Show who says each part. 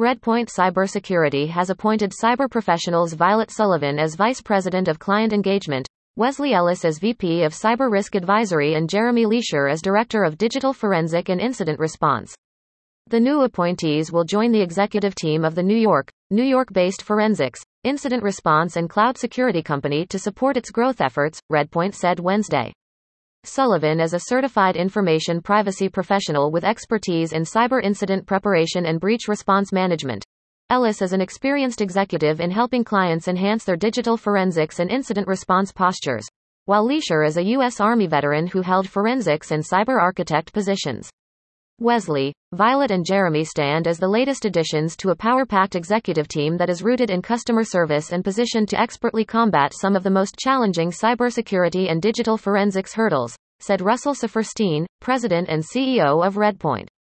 Speaker 1: Redpoint Cybersecurity has appointed cyber professionals Violet Sullivan as Vice President of Client Engagement, Wesley Ellis as VP of Cyber Risk Advisory, and Jeremy Leisure as Director of Digital Forensic and Incident Response. The new appointees will join the executive team of the New York-based forensics, incident response and cloud security company to support its growth efforts, Redpoint said Wednesday. Sullivan is a certified information privacy professional with expertise in cyber incident preparation and breach response management. Ellis is an experienced executive in helping clients enhance their digital forensics and incident response postures, while Leisure is a U.S. Army veteran who held forensics and cyber architect positions. Wesley, Violet and Jeremy stand as the latest additions to a power-packed executive team that is rooted in customer service and positioned to expertly combat some of the most challenging cybersecurity and digital forensics hurdles, said Russell Saferstein, President and CEO of Redpoint.